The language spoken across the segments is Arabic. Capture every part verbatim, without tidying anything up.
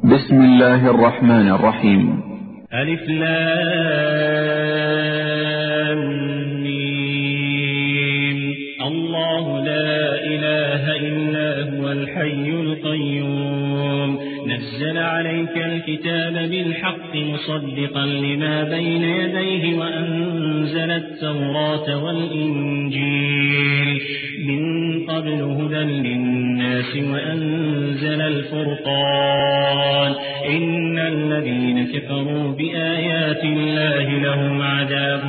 بسم الله الرحمن الرحيم. ألف لام ميم. الله لا إله إلا هو الحي القيوم نزل عليك الكتاب بالحق مصدقا لما بين يديه وأنزل التوراة والإنجيل من قبل هدى للناس وأنزل الفرقان إن الذين كفروا بآيات الله لهم عذاب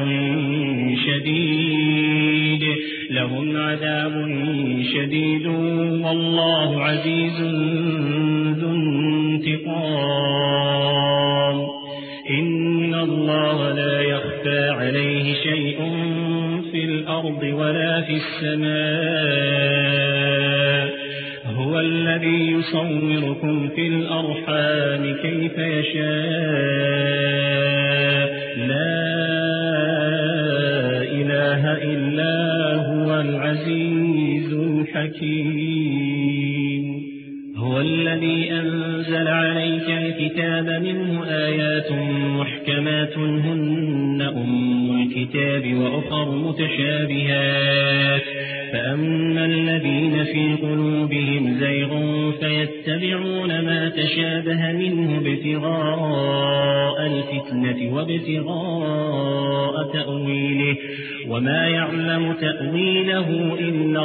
شديد لهم عذاب شديد والله عزيز ذو انتقام. إن الله لا يخفى عليه شيء في الأرض ولا في السماء هو الذي يصوركم في الأرحام كيف يشاء لا إله إلا هو العزيز الحكيم. هو الذي أنزل عليك الكتاب منه آيات محكمات هن أم الكتاب وأخر متشابهات فأما الذين في قلوبهم زيغ فيتبعون ما تشابه منه ابتغاء الفتنة وابتغاء تأويله وما يعلم تأويله إلا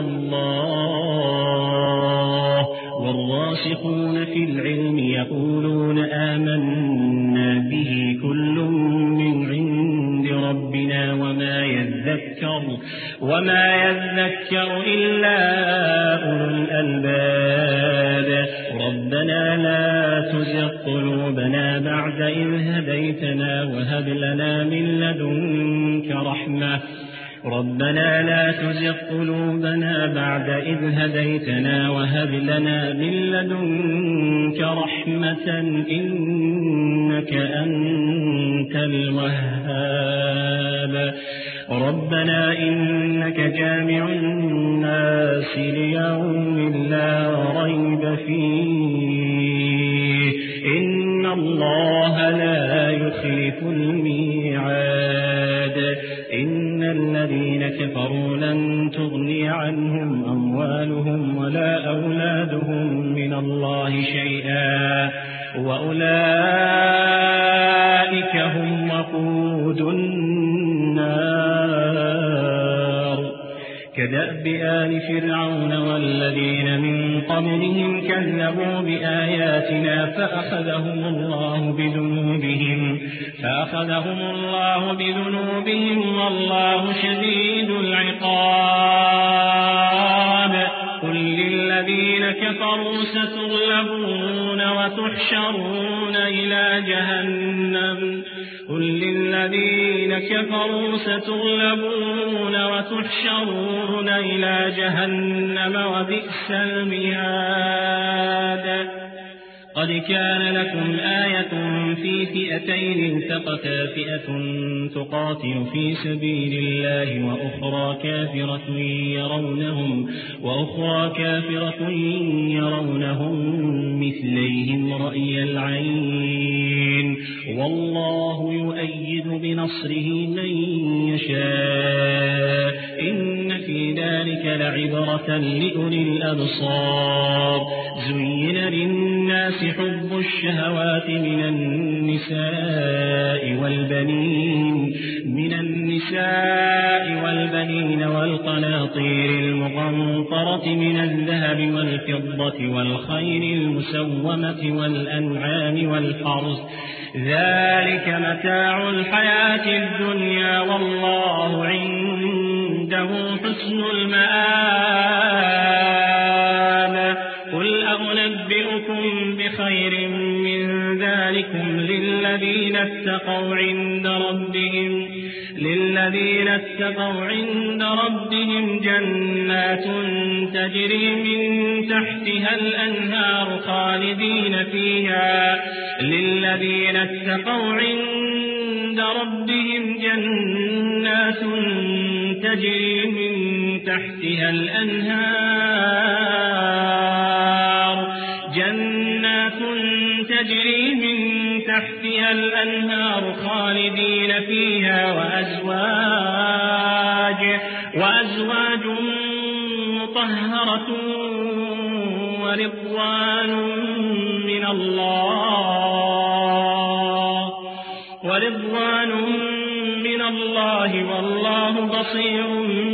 الله والراسخون في العلم يقولون آمنا به كل من عند ربنا وما يذكر وما يذكر إلا أولو الألباب. ربنا لا تزغ قلوبنا بعد إذ هديتنا وهب لنا من لدنك رحمة ربنا لا تزغ قلوبنا بعد إذ هديتنا وهب لنا من لدنك رحمة إنك أنت الوهاب. ربنا إنك جامع الناس ليوم لا ريب فيه إن الله لا يخلف الميعاد. إن الذين كفروا لن تغني عنهم أموالهم ولا أولادهم من الله شيئا وأولئك هم وقود النار. كدأب آل فرعون والذين من قبلهم كذبوا بآياتنا فأخذهم الله بذنوبهم فأخذهم الله بذنوبهم والله شديد العقاب. قل للذين كفروا ستغلبون وتحشرون إلى جهنم قل للذين كفروا ستغلبون وتحشرون إلى جهنم وبئس المهاد. قد كان لكم آية في فئتين التقتا فئة تقاتل في سبيل الله وأخرى كافرة يرونهم وأخرى كافرة يرونهم مثليهم رأي العين والله يؤيد بنصره من يشاء إن في ذلك لعبرة لأولي الأبصار. زين للناس حب الشهوات من النساء والبنين من النساء والبنين والقناطير المقنطرة من الذهب والفضة والخيل المسومة والأنعام والحرث ذلك متاع الحياة الدنيا والله عنده حسن المآب. قل أنبئكم بخير من ذلكم للذين اتقوا عند ربهم للذين اتقوا عند ربهم جنات تجري من تحتها الأنهار خالدين فيها للذين اتقوا عند ربهم جنات تجري من تحتها الأنهار جنات تجري من تحتها الأنهار خالدين فيها وأزواج, وأزواج مطهرة ورضوان من الله ورضوان من الله والله بصير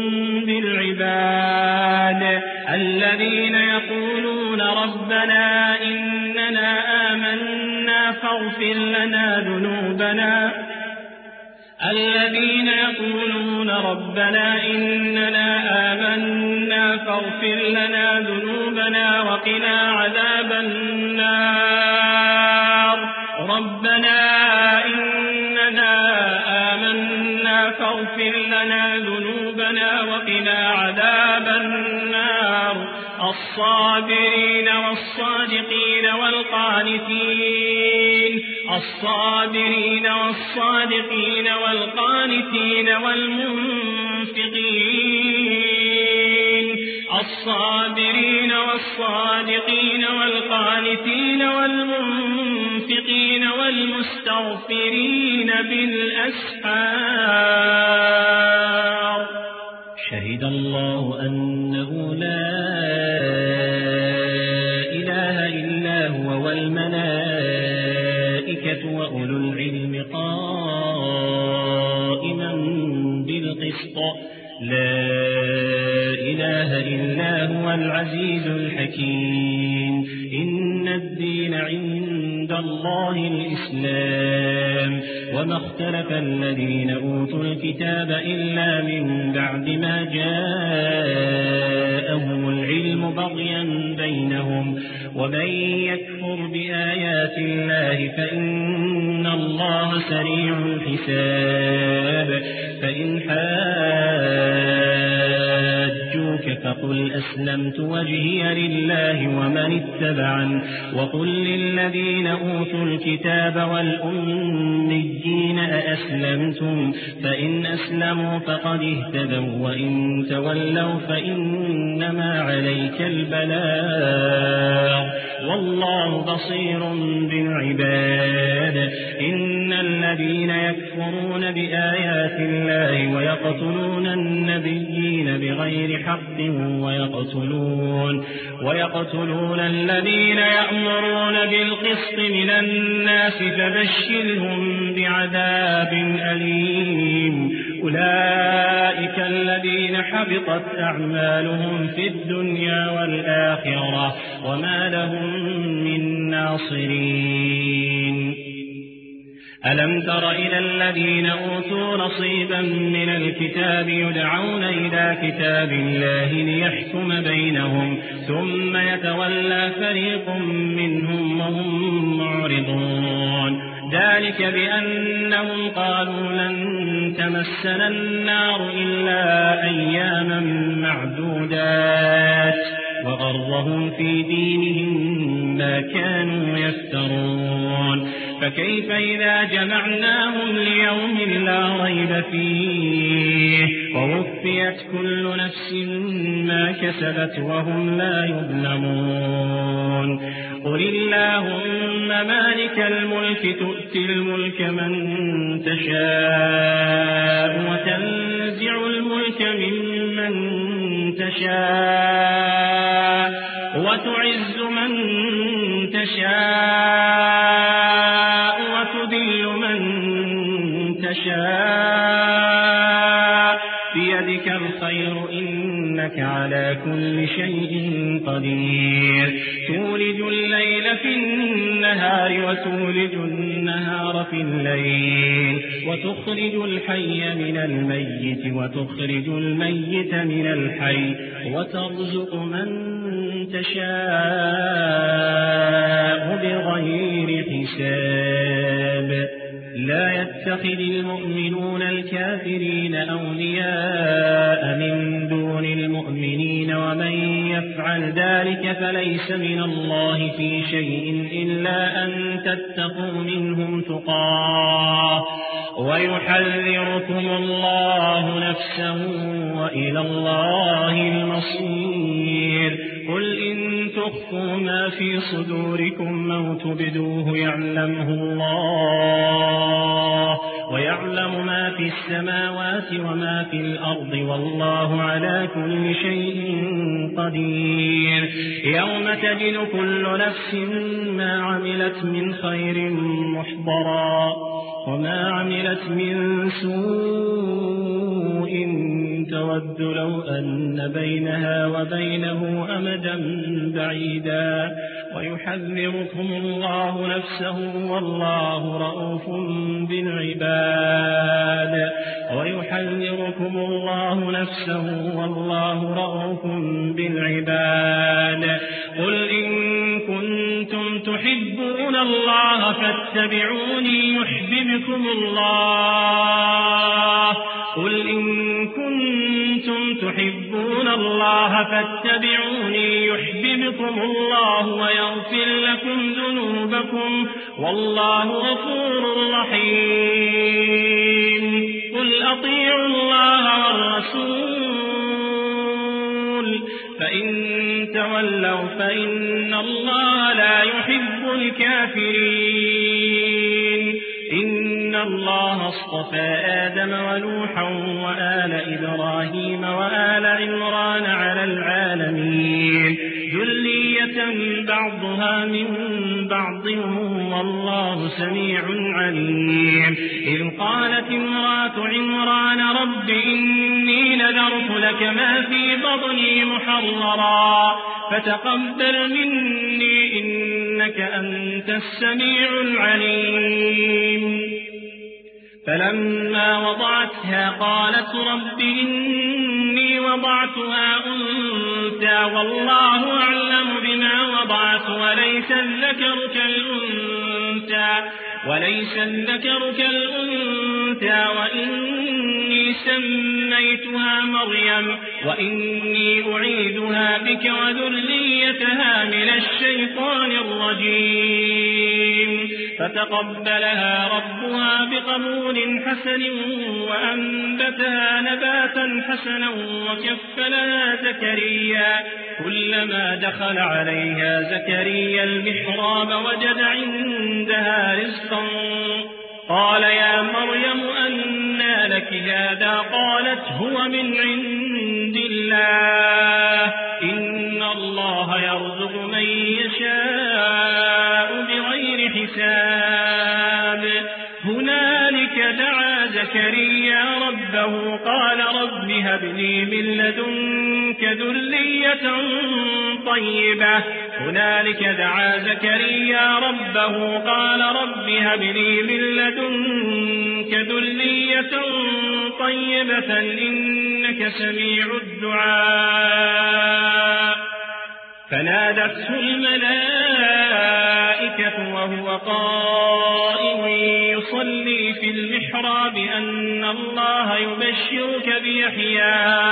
بالعباد. الذين يقولون ربنا إننا آمنا فاغفر لنا ذنوبنا الذين يقولون ربنا إننا آمنا فاغفر لنا ذنوبنا وقنا عذاب النار ربنا إننا آمنا فاغفر لنا ذنوبنا وقنا عذاب النار. الصابرين والصادقين والقانتين الصابرين والصادقين والقانتين والمنفقين الصابرين والصادقين والقانتين والمنفقين والمستغفرين بالأسحار. شهد الله أنه لا إله إلا هو والملائكة وأولو العلم قائما بالقسط لا إله إلا هو العزيز الحكيم. إن الدين عند الله الإسلام وما اختلف الذين أوتوا الكتاب إلا من بعد ما جاءهم العلم بغيا بينهم ومن يكفر بآيات الله فإن الله سريع الحساب. فإن حاجوك فقل أسلمت وجهي لله ومن اتبعن وقل للذين أوتوا الكتاب والأميين أأسلمتم فإن أسلموا فقد اهتدوا وإن تولوا فإنما عليك البلاغ والله بصير بالعباد. إن الذين يكفرون بآيات الله ويقتلون النبيين بغير حق ويقتلون, ويقتلون الذين يأمرون بالقسط من الناس فبشرهم بعذاب أليم. أولئك الذين حبطت أعمالهم في الدنيا والآخرة وما لهم من ناصرين. ألم تر إلى الذين أوتوا نصيبا من الكتاب يدعون إلى كتاب الله ليحكم بينهم ثم يتولى فريق منهم وهم معرضون. ذلك بأنهم قالوا لن تمسنا النار إلا أياما معدودات وغرهم في دينهم ما كانوا يفترون. فكيف إذا جمعناهم ليوم لا ريب فيه ووفيت كل نفس ما كسبت وهم لا يظلمون. قل اللهم مالك الملك تؤتي الملك من تشاء وتنزع الملك ممن تشاء وتعز من تشاء وتذل من تشاء بيدك الخير إنك على كل شيء قدير. تولج الليل في النهار وتولج النهار في الليل وتخرج الحي من الميت وتخرج الميت من الحي وترزق من تشاء بغير حساب. لا يتخذ المؤمنون الكافرين أولياء من دون المؤمنين ومن يفعل ذلك فليس من الله في شيء إلا أن تتقوا منهم تقاه ويحذركم الله نفسه وإلى الله المصير. قل إن تخفوا ما في صدوركم أو تبدوه يعلمه الله ويعلم ما في السماوات وما في الأرض والله على كل شيء قدير يوم تجد كل نفس ما عملت من خير محضرا وما عملت من سوء تود لو أن بينها وبينه أمدا بعيدا ويحذركم الله نفسه والله رؤوف بالعباد ويحذركم الله نفسه والله رؤوف بالعباد قل إن كنتم تحبون الله فاتبعوني يحببكم الله قل إن كنتم تحبون الله فاتبعوني يحببكم الله ويغفر لكم ذنوبكم والله غفور رحيم قل أطيعوا الله والرسول فإن تولوا فإن الله لا يحب الكافرين إن الله اصطفى آدم ونوحا وآل إبراهيم وآل عمران على العالمين ذرية بعضها من بعض والله سميع عليم إذ قالت امرأة عمران رب إني نذرت لك ما في بطني محررا فتقبل مني إنك أنت السميع العليم فلما وضعتها قالت رب إني وضعتها أنثى والله أعلم بما وضعت وليس الذكر كالأنثى وليس الذكر كالأنثى وإني سميتها مريم وإني أعيذها بك وذريتها من الشيطان الرجيم فتقبلها ربها بقبول حسن وأنبتها نباتا حسنا وكفلها زكريا كلما دخل عليها زكريا المحراب وجد عندها رزقا قال يا مريم أنى لك هذا قالت هو من عند الله إن الله يرزق من يشاء بغير حساب هنالك دعا زكريا ربه قال رب هب لي من لدنك ذرية طيبة هنالك دعا زكريا ربه قال رب هب لي من لدنك ذرية طيبة إنك سميع الدعاء فنادته الملائكة وهو قائم يصلي في المحراب أن الله يبشرك بيحيى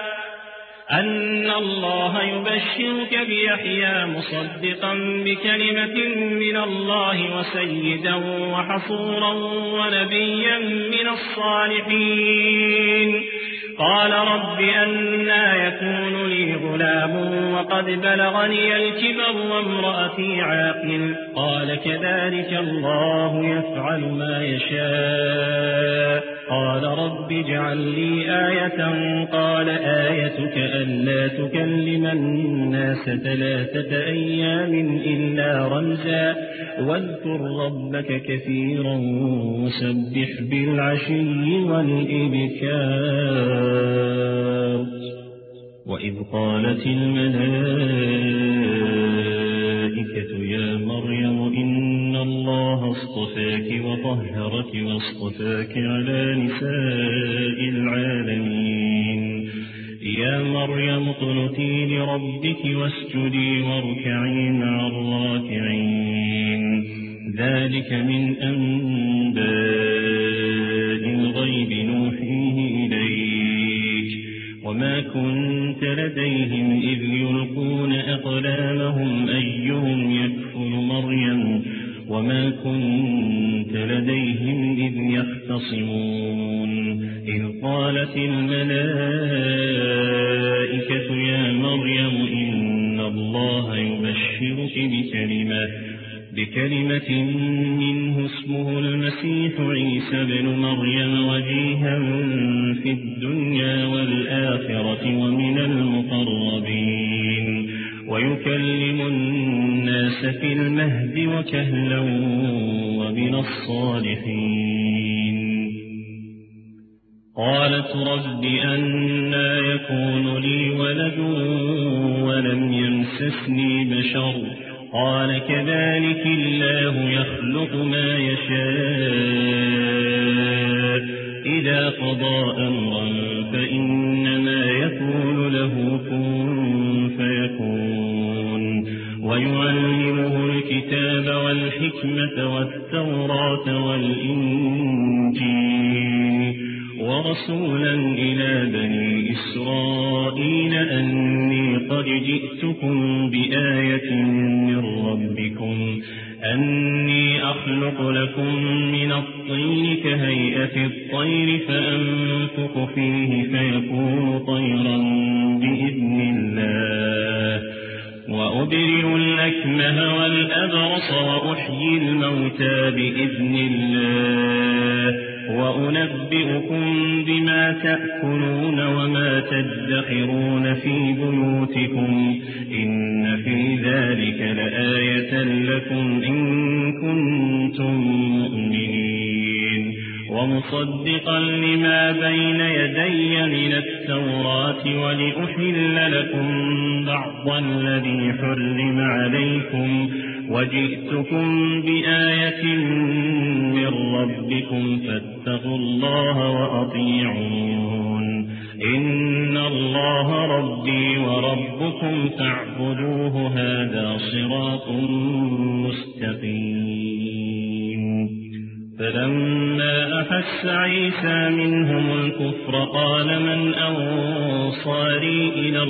أن الله يبشرك بيحيى مصدقا بكلمة من الله وسيدا وحصورا ونبيا من الصالحين قال رب أنى يكون لي غلام وقد بلغني الكبر وامرأتي عاقل قال كذلك الله يفعل ما يشاء قال رب اجعل لي آية قال آيتك ألا تكلم الناس ثلاثة أيام إلا رمزا واذكر ربك كثيرا وسبح بالعشي والإبكار وإذ قالت الملائكة يا مريم إن الله اصطفاك وطهرك واصطفاك على نساء العالمين يا مريم اقنتي لربك واسجدي واركعي مع الراكعين ذلك من أنباء الغيب نوحيه إليك وما كنت لديهم إذ يلقون أقلامهم أيهم يكفل مريم وما كنت لديهم إذ يختصمون إذ قالت الملائكة يا مريم إن الله يبارك بكلمة, بكلمة منه اسمه المسيح عيسى بن مريم وجيها في الدنيا والآخرة ومن المقربين ويكلم الناس في المهد وكهلا ومن الصالحين. قالت رب أنى يكون لي ولد ولم يمسسني بشر قال كذلك الله يخلق ما يشاء إذا قضى أمرا فإنما يقول له كن فيكون. ويعلمه الكتاب والحكمة والتوراة والإنجيل ورسولا إلى بني إسرائيل أني قد جئتكم بآية من ربكم أني أخلق لكم من الطين كهيئة الطير فأنفخ فيه فيكون طيرا بإذن الله وأبرئ الأكمه والأبرص وأحيي الموتى بإذن الله وأنبئكم بما تأكلون وما تدخرون في بيوتكم إن في ذلك لآية لكم إن كنتم مؤمنين. ومصدقا لما بين يدي من التوراة ولأحل لكم بعض الذي حرم عليكم وجئتكم بآية من ربكم فاتقوا الله وأطيعون إن الله ربي وربكم فاعبدوه هذا صراط مستقيم. فلما أحس عيسى منهم الكفر قال من أنصاري إلى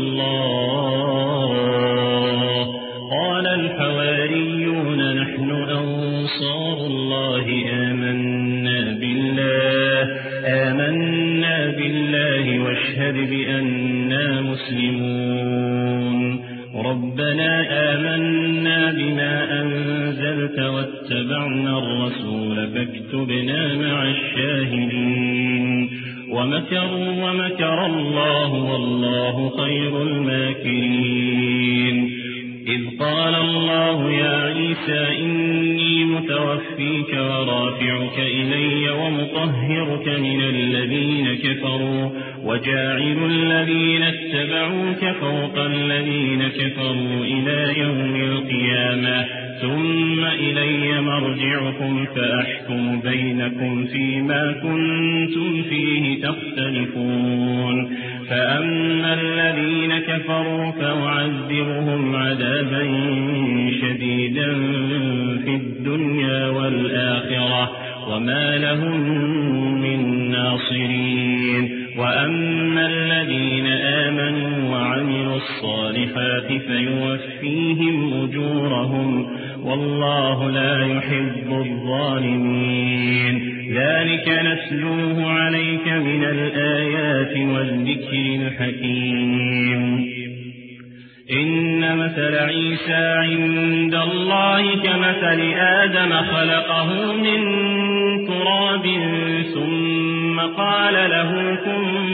الله قال الحواريون نحن أنصار الله آمنا بالله آمنا بالله واشهد بأننا مسلمون. ربنا آمنا بما أنزلت واتبعنا الرسول فاكتبنا مع الشاهدين. ومكروا ومكر الله والله خير الماكرين. إذ قال الله يا عيسى إني متوفيك ورافعك إلي ومطهرك من الذين كفروا وجاعل الذين اتبعوك فوق الذين كفروا إلى يوم القيامة ثم إلي مرجعكم فأحكم بينكم فيما كنتم فيه تختلفون. فأما الذين كفروا فأعذبهم عذابا شديدا في الدنيا والآخرة وما لهم من ناصرين. وأما الذين آمنوا وعملوا الصالحات فيوفيهم أجورهم والله لا يحب الظالمين. ذلك نتلوه عليك من الآيات والذكر الحكيم. إن مثل عيسى عند الله كمثل آدم خلقه من تراب ثم قال له كن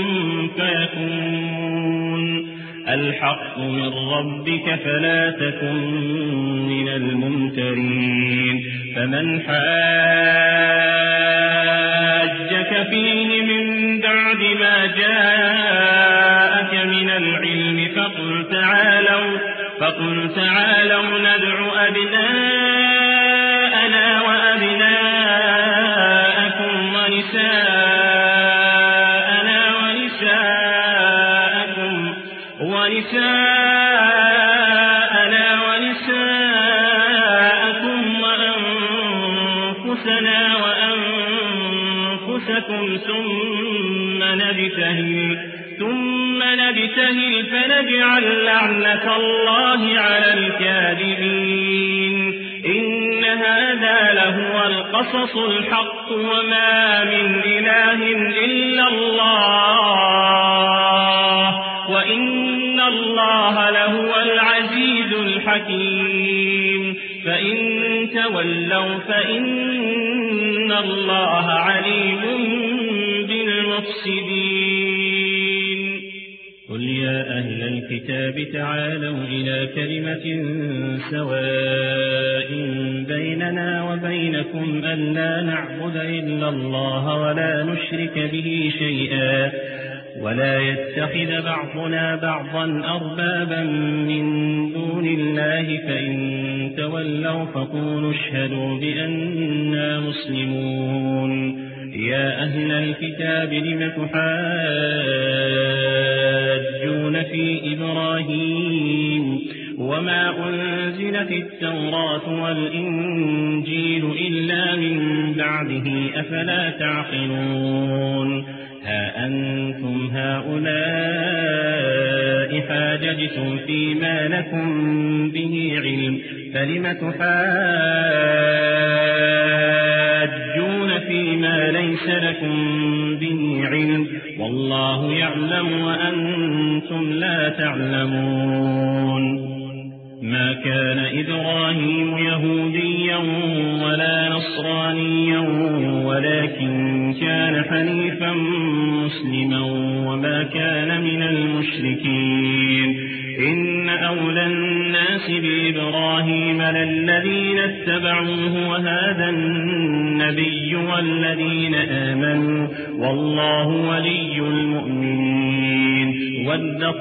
فيكون. الحق من ربك فلا تكن من الممترين. فمن حاجك فيه من بعد ما جاءك من العلم فقل تعالوا, فقل تعالوا ندع أبناءنا وأبناءكم ونساءنا ونساءكم ونساءنا ونساءكم وأنفسنا وأنفسكم ثم نبتهل ثم نبتهل فنجعل لعنة الله على الكاذبين. إن هذا لهو القصص الحق وما من إله إلا الله وإن الله لهو العزيز الحكيم. تولوا فإن الله عليم بالمفسدين. قل يا أهل الكتاب تعالوا إلى كلمة سواء بيننا وبينكم ألا نعبد إلا الله ولا نشرك به شيئا ولا يتخذ بعضنا بعضا أربابا من دون الله فإن تولوا فقولوا اشهدوا بأننا مسلمون. يا أهل الكتاب لم تحاجون في إبراهيم وما أنزلت التوراة والإنجيل إلا من بعده أفلا تعقلون. ها أنتم هؤلاء حاججتم فيما لكم به علم فلم تحاجون فيما ليس لكم به علم والله يعلم وأنتم لا تعلمون. ما كان إبراهيم يهوديا ولا نصرانيا ولكن كان حنيفا مسلما وما كان من المشركين. إن أولى الناس بإبراهيم للذين اتبعوه وهذا النبي والذين آمنوا والله ولي المؤمنين. ودت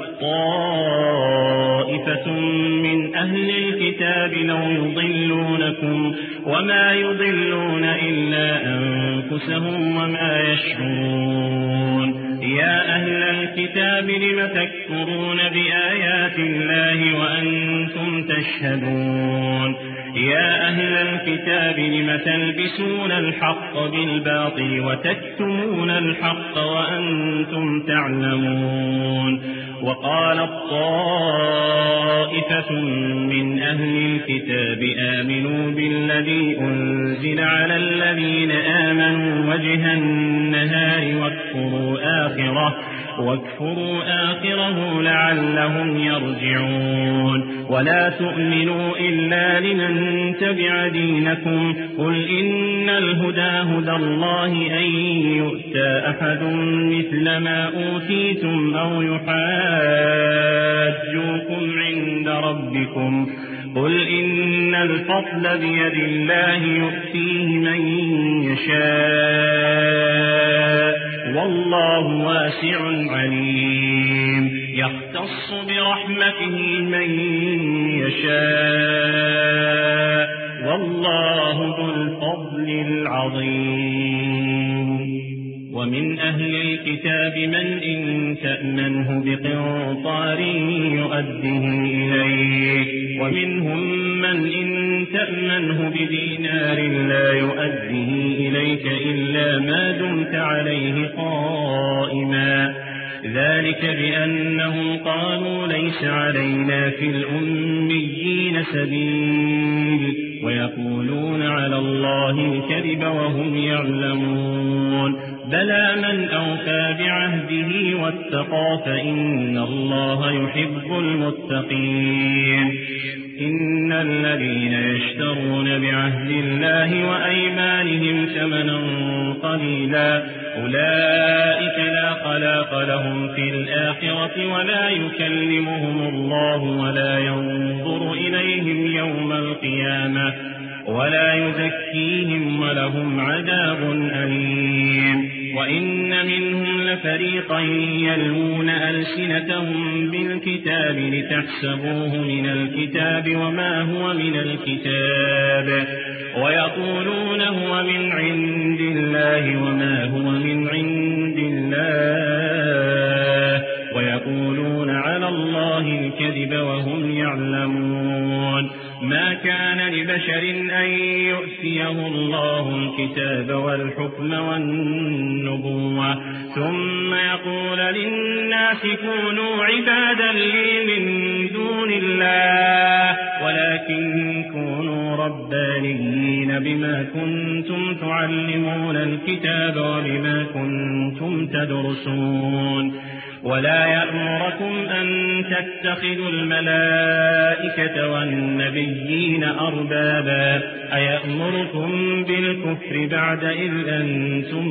طائفة من أهل الكتاب لو يضلونكم وما يضلون إلا أنفسهم وما يشعرون. يا أهل الكتاب لم تكفرون بآيات الله وأنتم تشهدون. يا أهل الكتاب لم تلبسون الحق بالباطل وتكتمون الحق وأنتم تعلمون. وقالت طائفة من أهل الكتاب آمنوا بالذي أنزل على الذين آمنوا وجه النهار واكفروا آخره واكفروا آخره لعلهم يرجعون. ولا تؤمنوا إلا لمن تبع دينكم قل إن الهدى هدى الله أن يؤتى أحد مثل ما أوتيتم أو يحاجوكم عند ربكم قل إن الفضل بيد الله يؤتيه من يشاء والله واسع عليم. يختص برحمته من يشاء والله ذو الفضل العظيم. ومن أهل الكتاب من إن تأمنه بقنطار يؤده إليك ومنهم من إن تأمنه بدينار لا يؤده إليك إلا ما دمت عليه قائما ذلك بأنهم قالوا ليس علينا في الأميين سبيل ويقولون على الله الكذب وهم يعلمون. بلى من أوفى بعهده واتقى فإن الله يحب المتقين. إن الذين يشترون بعهد الله وأيمانهم ثمنا قليلا أولئك لا خلاق لهم في الآخرة ولا يكلمهم الله ولا ينظر إليهم يوم القيامة ولا يزكيهم ولهم عذاب أليم. وإن منهم لفريقا يلوون ألسنتهم بالكتاب لتحسبوه من الكتاب وما هو من الكتاب ويقولون هو من عند الله وما هو من عند الله ويقولون على الله الكذب وهم يعلمون. ما كان لبشر أن يؤتيه الله الكتاب والحكم والنبوة ثم يقول للناس كونوا عبادا لي من دون الله ولكن كونوا ربانيين بما كنتم تعلمون الكتاب وبما كنتم تدرسون ولا يأمركم أن تتخذوا الملائكة والنبيين أربابا أيأمركم بالكفر بعد إذ أنتم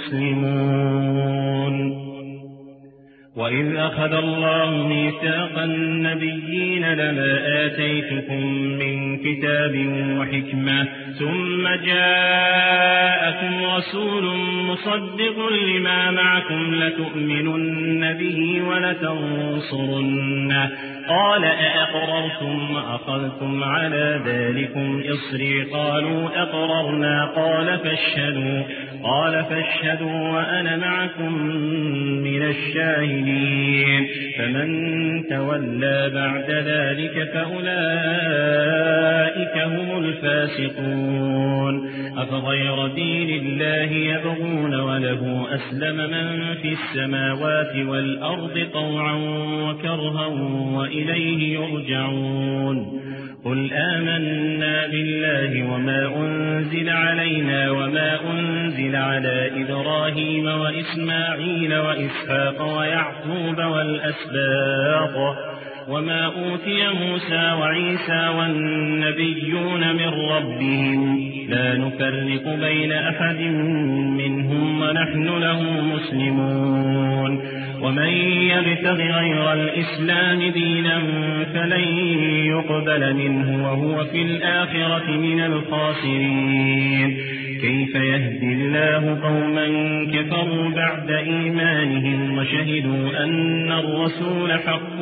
مسلمون وإذ أخذ الله ميثاق النبيين لما آتيتكم من كتاب وحكمة ثم جاءكم رسول مصدق لما معكم لتؤمنن به ولتنصرنه قال أأقررتم وأخذتم على ذلكم إصري قالوا أقررنا قال فاشهدوا قال فاشهدوا وأنا معكم من الشاهدين فمن تولى بعد ذلك فأولئك هم الفاسقون أفغير دين الله يبغون وله أسلم من في السماوات والأرض طوعا وكرها وإليه يرجعون قل آمنا بالله وما أنزل علينا وما أنزل على إبراهيم وإسماعيل وإسحاق ويعقوب والأسباط وما أوتي موسى وعيسى والنبيون من ربهم لا نفرق بين أحد منهم ونحن له مسلمون ومن يبتغ غير الإسلام دينا فلن يقبل منه وهو في الآخرة من الخاسرين كيف يهدي الله قوما كفروا بعد إيمانهم وشهدوا أن الرسول حق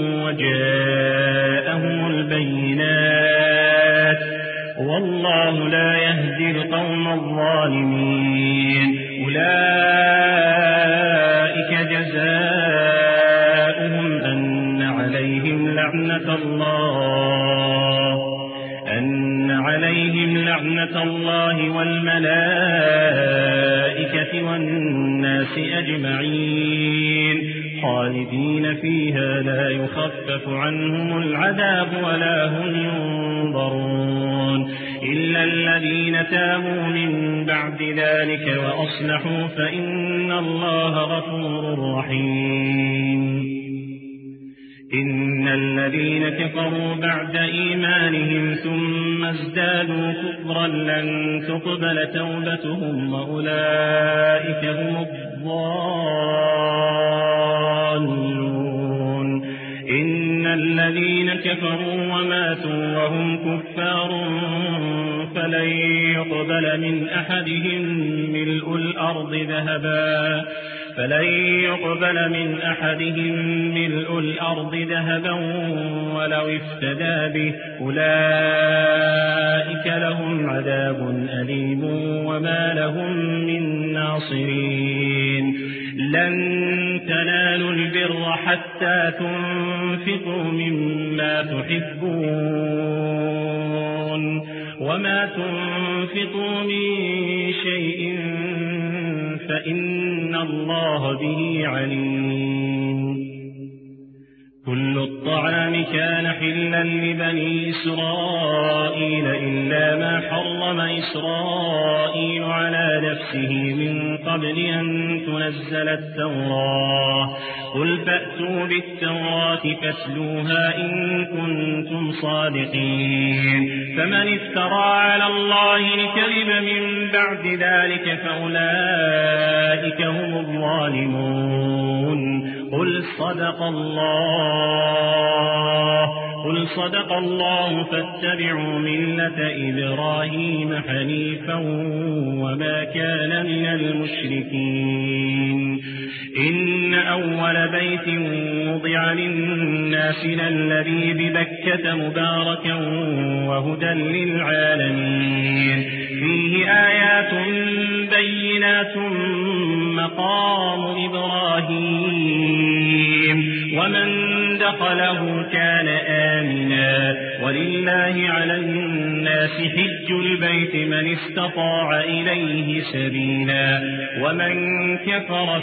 وجاءهم البينات والله لا يهدي القوم الظالمين أولئك جزاؤهم أن عليهم لعنة الله أن عليهم لعنة الله والملائكة والناس أجمعين خالدين فيها لا يخفف عنهم العذاب ولا هم ينظرون إلا الذين تابوا من بعد ذلك وأصلحوا فإن الله غفور رحيم إن الذين كفروا بعد إيمانهم ثم ازدادوا كفرا لن تقبل توبتهم وأولئك هم الضالون إن الذين كفروا وماتوا وهم كفار فلن يقبل من أحدهم ملء الأرض ذهبا فلن يقبل من أحدهم ملء الأرض ذهبا ولو افتدى به أولئك لهم عذاب أليم وما لهم من ناصرين لن تنالوا البر حتى تنفقوا مما تحبون وما تنفقوا من شيء فإن الله به عليم كل الطعام كان حلا لبني إسرائيل إلا ما حرم إسرائيل على نفسه من قبل أن تنزل التوراة قل فأتوا بالتوراة فاتلوها إن كنتم صادقين فمن افترى على الله الكذب من بعد ذلك فأولئك هم الظالمون قل صدق الله قل صدق الله فاتبعوا ملة إبراهيم حنيفا وما كان من المشركين إن أول بيت وضع للناس الذي ببكة مباركا وهدى للعالمين فيه آيات بينات مقام إبراهيم ومن دخله كان آمنا ولله على الناس حج البيت من استطاع إليه سبيلا ومن كفر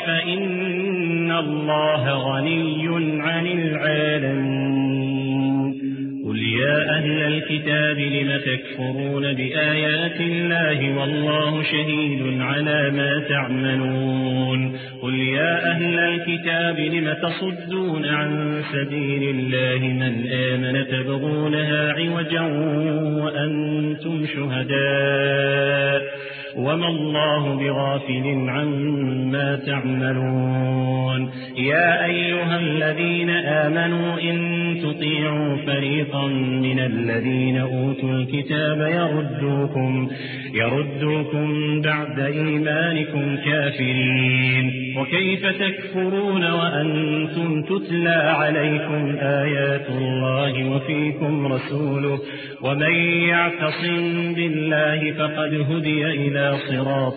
فإن الله غني عن العالمين قل يا أهل الكتاب لم تكفرون بآيات الله والله شهيد على ما تعملون قل يا أهل الكتاب لم تصدون عن سبيل الله من آمن تبغونها عوجا وأنتم شهداء وما الله بغافل عما تعملون يا أيها الذين آمنوا إن تطيعوا فريقا من الذين أوتوا الكتاب يردوكم, يردوكم بعد إيمانكم كافرين وكيف تكفرون وأنتم تتلى عليكم آيات الله وفيكم رسوله ومن يعتصم بالله فقد هدي إلى صراط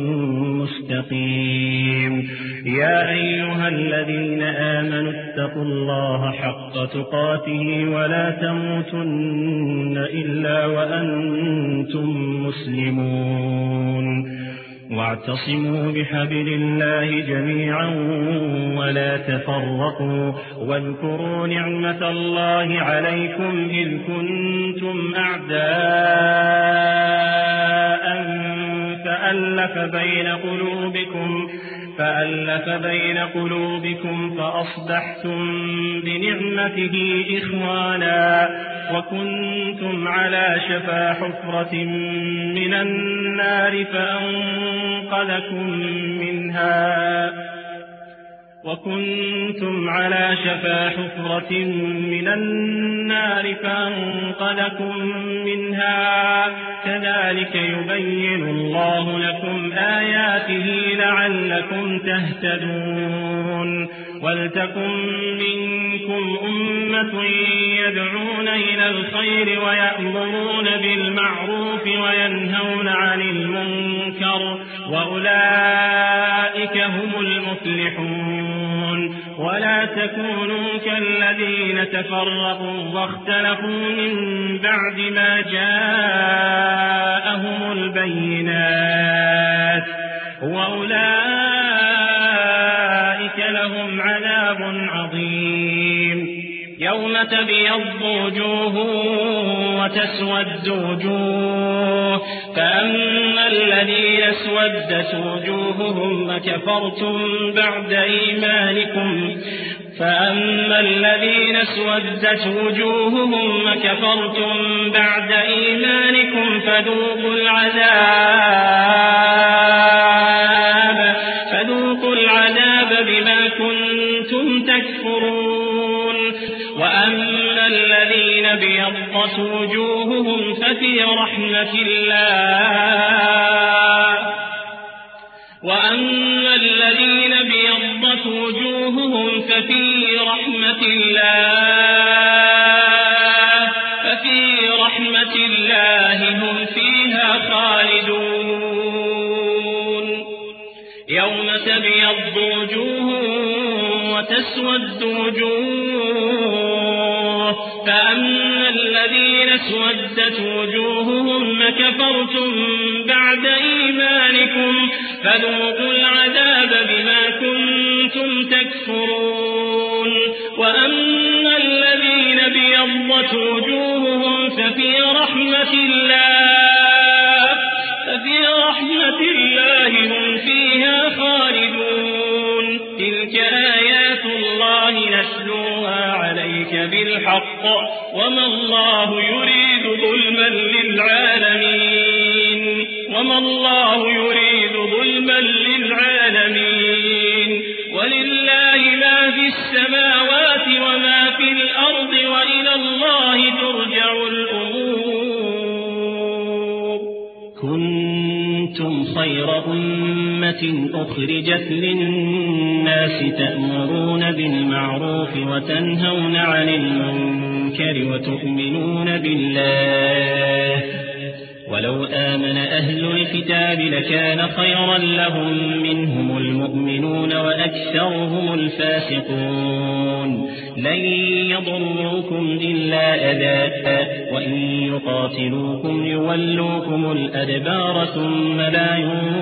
مستقيم يا أيها الذين آمنوا اتقوا الله حق تقاته ولا تموتن إلا وأنتم مسلمون واعتصموا بحبل الله جميعا ولا تفرقوا واذكروا نعمة الله عليكم إذ كنتم أعداء فألف بين قلوبكم فألف بين قلوبكم فأصبحتم بنعمته إخوانا وكنتم على شفا حفرة من النار فأنقذكم منها وكنتم على شفا حفرة من النار فأنقذكم منها كذلك يبين الله لكم آياته لعلكم تهتدون ولتكن منكم أمة يدعون إلى الخير ويأمرون بالمعروف وينهون عن المنكر وأولئك هم المفلحون ولا تكونوا كالذين تفرقوا واختلفوا من بعد ما جاءهم البينات وأولئك لهم عذاب عظيم يوم تبيض وجوه وتسود وجوه فأما الذين اسودت وجوههم كفرتم بعد إيمانكم فأما الذين اسودت وجوههم كفرتم بعد إيمانكم فذوقوا العذاب فذوقوا العذاب بما كنتم تكفرون وأما الذين ابيضت وجوههم ففي رحمة الله وأما الذين ابيضت وجوههم ففي رحمة الله ففي رحمة الله هم فيها خالدون يوم تبيض وجوه وتسود وجوه فأما الذين اسودت وجوههم كفرتم بعد إيمانكم فذوقوا العذاب بما كنتم تكفرون وأما الذين ابيضت وجوههم ففي رحمة الله ففي رحمة الله هم فيها خالدون تلك آيات الله نتلوها عليك بالحق وما الله يريد ظلما للعالمين وما الله يريد ظلما للعالمين ولله ما في السماوات وما في الأرض وإلى الله ترجع الأمور كنتم خير أمة أخرجت للناس تأمرون بالمعروف وتنهون عن المنكر وتؤمنون بالله ولو آمن أهل الكتاب لكان خيرا لهم منهم المؤمنون وأكثرهم الفاسقون لن يضروكم إلا أذى وإن يقاتلوكم يولوكم الأدبار ثم لا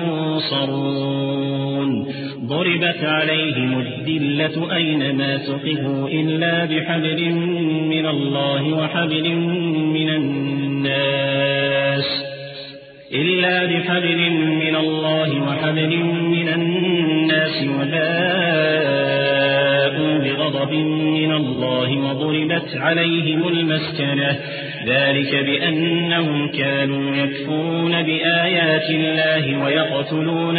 ينصرون ضربت عليهم الذلة أينما ثقفوا إلا بحبل من الله وحبل من الناس إلا بحبل من الله وحبل من الناس وباءوا بغضب من الله وضربت عليهم المسكنة ذلك بأنهم كانوا يكفرون بآيات الله ويقتلون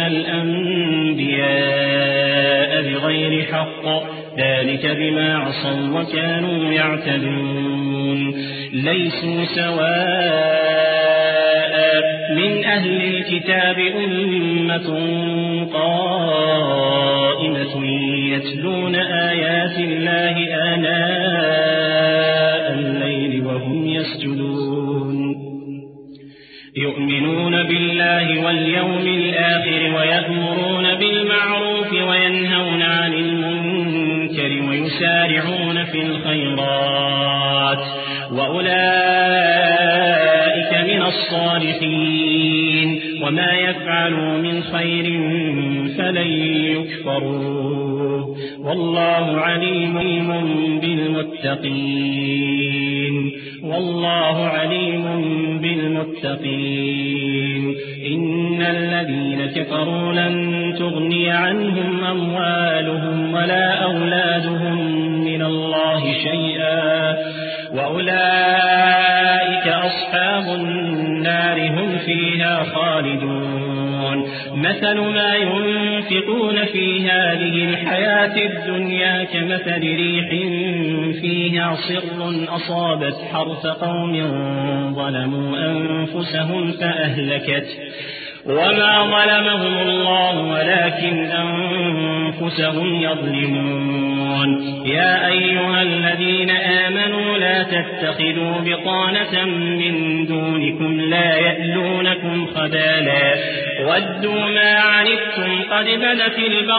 الأنبياء بغير حق ذلك بما عصوا وكانوا يعتدون ليسوا سواء من أهل الكتاب أمة قائمة يتلون آيات الله آناء الليل وهم يسجدون يؤمنون بالله واليوم الآخر ويأمرون بالمعروف وينهون عن المنكر ويسارعون في الخيرات وأولئك من الصالحين وما يفعلوا من خير فلن يكفروه والله عليم بالمتقين والله عليم بالمتقين إن الذين كفروا لن تغني عنهم أموالهم ولا أولادهم من الله شيئا وأولئك أصحاب النار هم فيها خالدون مثل ما ينفقون في هذه الحياة الدنيا كمثل ريح فيها صر أصابت حرث قوم ظلموا أنفسهم فأهلكت وما ظلمهم الله ولكن أنفسهم يظلمون يا أيها الذين آمنوا لا تتخذوا بطانة من دونكم لا يألونكم خبالا ودوا ما عنتم قد بدت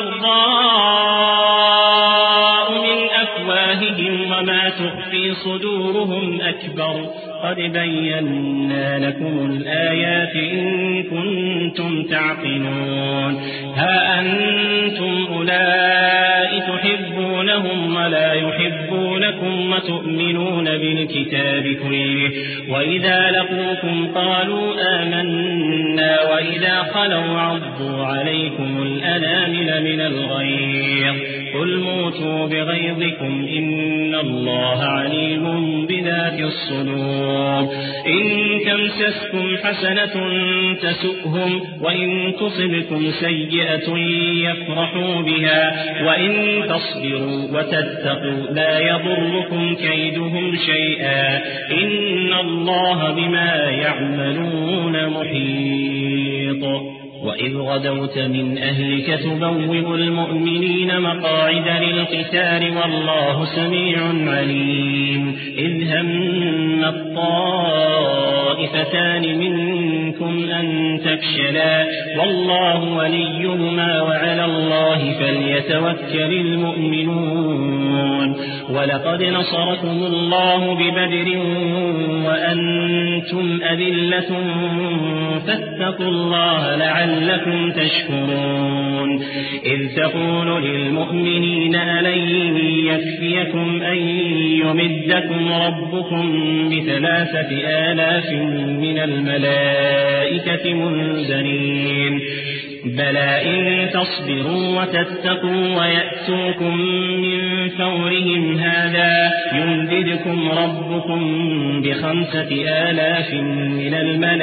البغضاء من أفواههم وما تخفي صدورهم أكبر قد بينا لكم الآيات إن كنتم تعقلون ها أنتم أولئك تحبونهم ولا يحبونكم وتؤمنون بالكتاب كله وإذا لقوكم قالوا آمنا وإذا خلوا عضوا عليكم الأنامل من الغيظ قل موتوا بغيظكم إن الله عليم بذات الصدور إن تمسسكم حسنة تسؤهم وإن تصبكم سيئة يفرحوا بها وإن تصبروا وتتقوا لا يضركم كيدهم شيئا إن الله بما يعملون محيط وإذ غدوت من أهلك تبوئ المؤمنين مقاعد للقتال والله سميع عليم إذ هم الطائفتان منكم أن تفشلا والله وليهما وعلى الله فليتوكل المؤمنون ولقد نصركم الله ببدر وأنتم أذلة فاتقوا الله لعلكم تشكرون إذ تقول للمؤمنين ألن يكفيكم أن يمدكم ربكم بثلاثة آلاف من الملائكة منزلين بلى إن تصبروا وتتقوا ويأتوكم من فورهم هذا يمددكم ربكم بخمسة آلاف من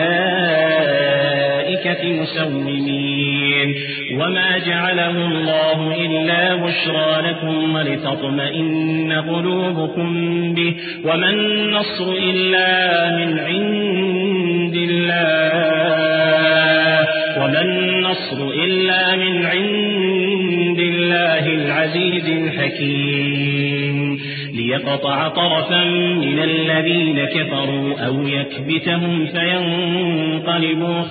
الملائكة مسومين وما جعله الله إلا بشرى لكم ولتطمئن قلوبكم به وما النصر إلا من عند الله وما النصر إلا من عند الله العزيز الحكيم ليقطع طرفا من الذين كفروا أو يكبتهم فينقلبوا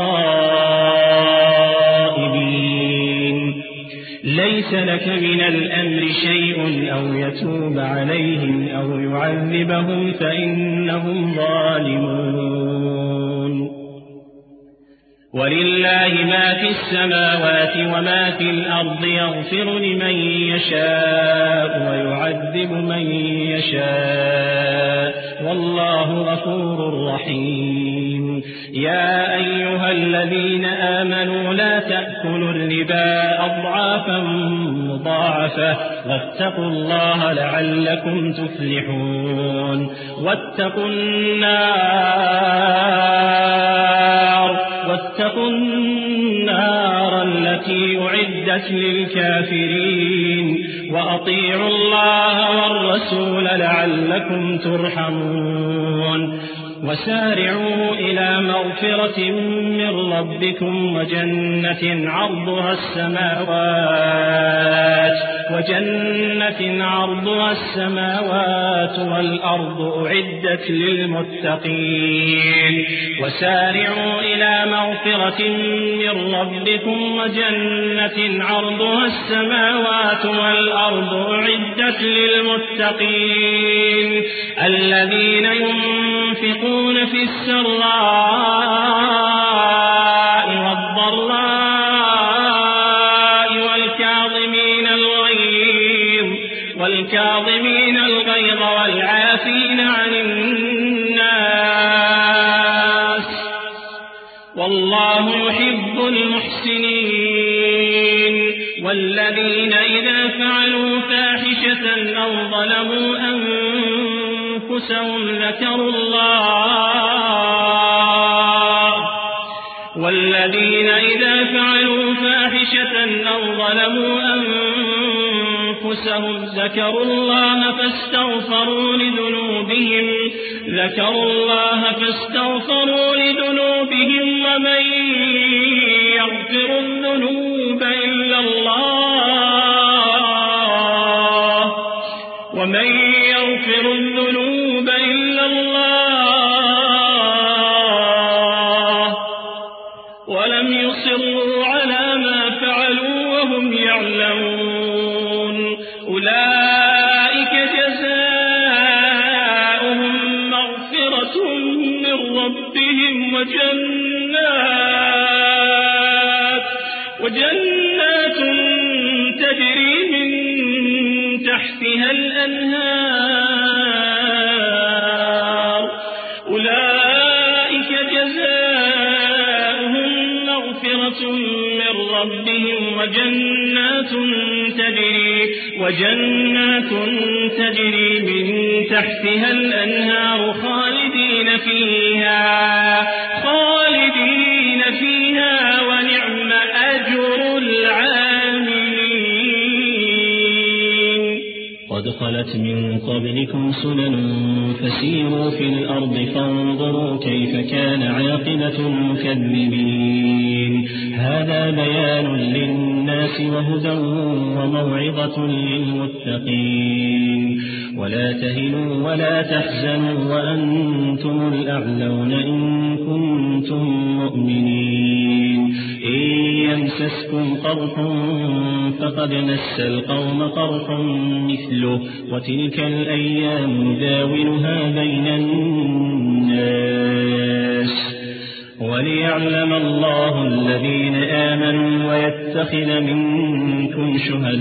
خائبين ليس لك من الأمر شيء أو يتوب عليهم أو يعذبهم فإنهم ظالمون ولله ما في السماوات وما في الأرض يغفر لمن يشاء ويعذب من يشاء والله غفور رحيم يا أيها الذين آمنوا لا تأكلوا الربا أضعافا مضاعفة واتقوا الله لعلكم تفلحون واتقوا النار واتقوا النار التي أعدت للكافرين وأطيعوا الله والرسول لعلكم ترحمون وسارعوا إلى مغفرة من ربكم وجنة عرضها السماوات وجنة عرضها السماوات والأرض أعدت للمتقين وسارعوا إلى مغفرة من ربكم وجنة عرضها السماوات والأرض أعدت للمتقين الذين ينفقون في السراء والضراء والكاظمين الغيظ والكاظمين الغيظ والعافين عن الناس والله يحب المحسنين والذين إذا فعلوا فاحشة أو ظلموا أنفسهم ذكروا الله والذين إذا فعلوا فاحشة أو ظلموا أنفسهم ذكروا الله فاستغفروا لذنوبهم ذكروا الله فاستغفروا لذنوبهم ومن يغفر الذنوب إلا الله ومن يغفر الذنوب إلا الله ولم يصروا على ما فعلوا وهم يعلمون أولئك جزاؤهم مغفرة من ربهم وجنات وجنات تجري من تحتها الأنهار أولئك جزاؤهم مغفرة من ربهم وجنات تجري وجنات تجري من تحتها الأنهار خالدين فيها خالدين فيها ونعم أجر العاملين قد خلت من قبلكم سنن فسيروا في الأرض فانظروا كيف كان عاقبة المكذبين هذا بيان للناس وهدى وموعظة للمتقين ولا تهنوا ولا تحزنوا وأنتم الأعلون إن كنتم مؤمنين إن يمسسكم قرح فقد مس القوم قرح مثله وتلك الأيام نداولها بين الناس وليعلم الله الذين آمنوا ويتخذ منكم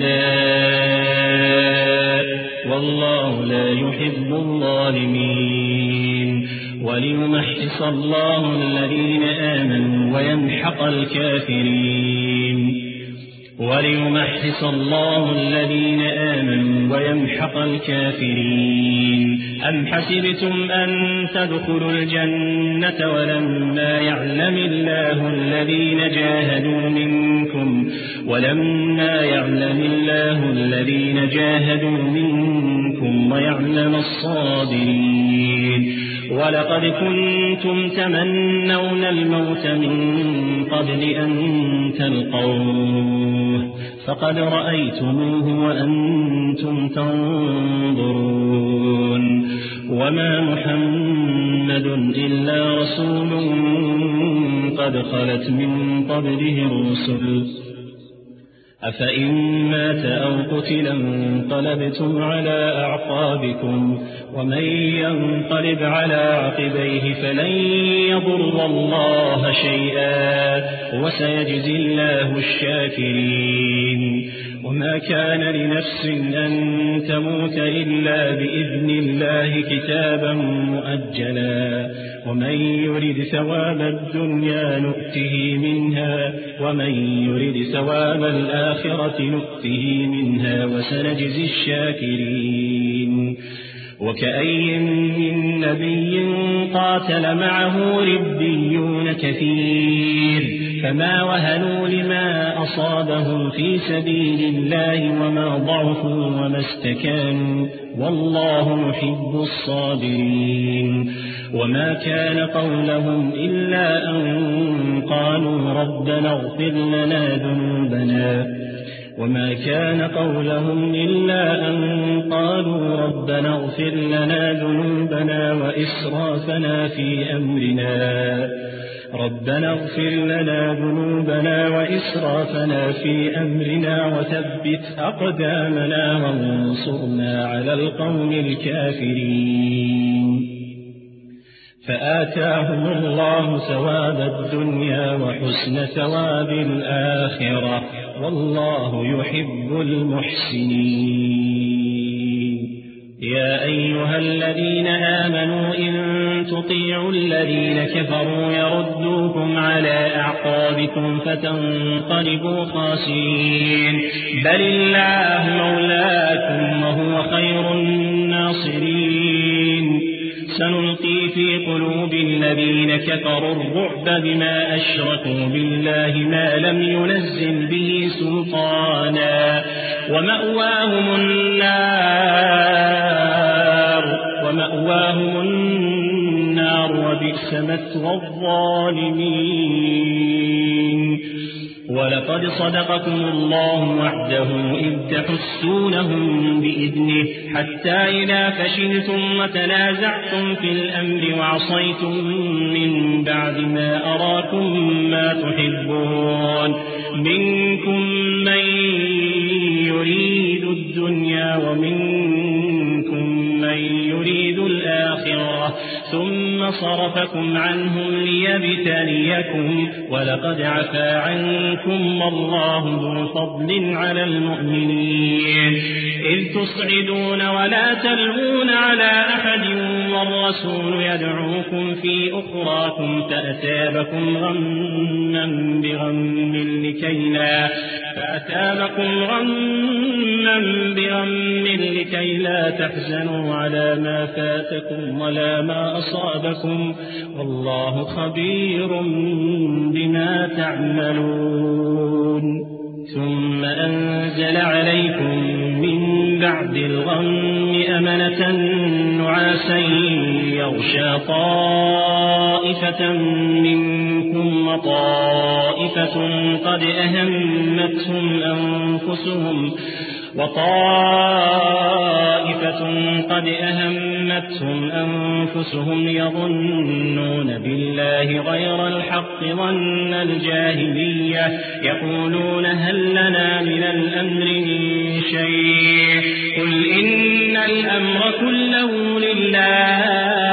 شهداء والله لا يحب الظالمين وليمحص الله الذين آمنوا ويمحق الكافرين وليمحص الله الذين آمنوا ويمحق الكافرين أم حسبتم أن تدخلوا الجنة ولما يعلم الله الذين جاهدوا منكم ولما يعلم الله الذين جاهدوا منكم ويعلم الصابرين ولقد كنتم تمنون الموت من قبل أن تلقوه فقد رأيتموه وأنتم تنظرون وما محمد إلا رسول قد خلت من قبله الرسل أفإن مات أو قتل انقلبتم على أعقابكم ومن ينقلب على عقبيه فلن يضر الله شيئا وسيجزي الله الشاكرين وما كان لنفس أن تموت إلا بإذن الله كتابا مؤجلا ومن يرد ثواب الدنيا نؤته منها ومن يرد ثواب الآخرة نؤته منها وسنجزي الشاكرين وكأي من نبي قاتل معه ربيون كثير فما وهنوا لما أصابهم في سبيل الله وما ضعفوا وما استكانوا والله يحب الصابرين وما كان قولهم إلا أن قالوا ربنا اغفر لنا ذنوبنا وما كان قولهم إلا أن قالوا ربنا اغفر لنا ذنوبنا وإسرافنا في أمرنا ربنا اغفر لنا ذنوبنا وإسرافنا في أمرنا وثبت أقدامنا وانصرنا على القوم الكافرين فآتاهم الله ثواب الدنيا وحسن ثواب الآخرة والله يحب المحسنين يا أيها الذين آمنوا إن تطيعوا الذين كفروا يردوكم على أعقابكم فتنقلبوا خاسرين بل الله مولاكم وهو خير الناصرين سنلقي في قلوب الذين كفروا الرعب بما أشركوا بالله ما لم ينزل به سلطانا ومأواهم النار ومأواهم النار وبئس مثوى الظالمين ولقد صدقكم الله وعده إذ تحسونهم بإذنه حتى إذا فشلتم وتنازعتم في الأمر وعصيتم من بعد ما أراكم ما تحبون منكم من يريد الدنيا ومنكم من يريد الآخرة ثم صرفكم عنهم ليبتليكم ولقد عفا عنكم والله ذو فضل على المؤمنين إذ تصعدون ولا تلوون على أحد والرسول يدعوكم في أخراكم فأتابكم غما بغم لكي لا فأتابكم غما بغم لكي لا تحزنوا على ما فاتكم ولا ما أصابكم والله خبير بما تعملون ثم أنزل عليكم من بعد الغم أمنة نعاسا يغشى طائفة منكم وطائفة قد أهمتهم أنفسهم وطائفة قد أهمتهم أنفسهم يظنون بالله غير الحق ظن الجاهلية يقولون هل لنا من الأمر من شيء قل إن الأمر كله لله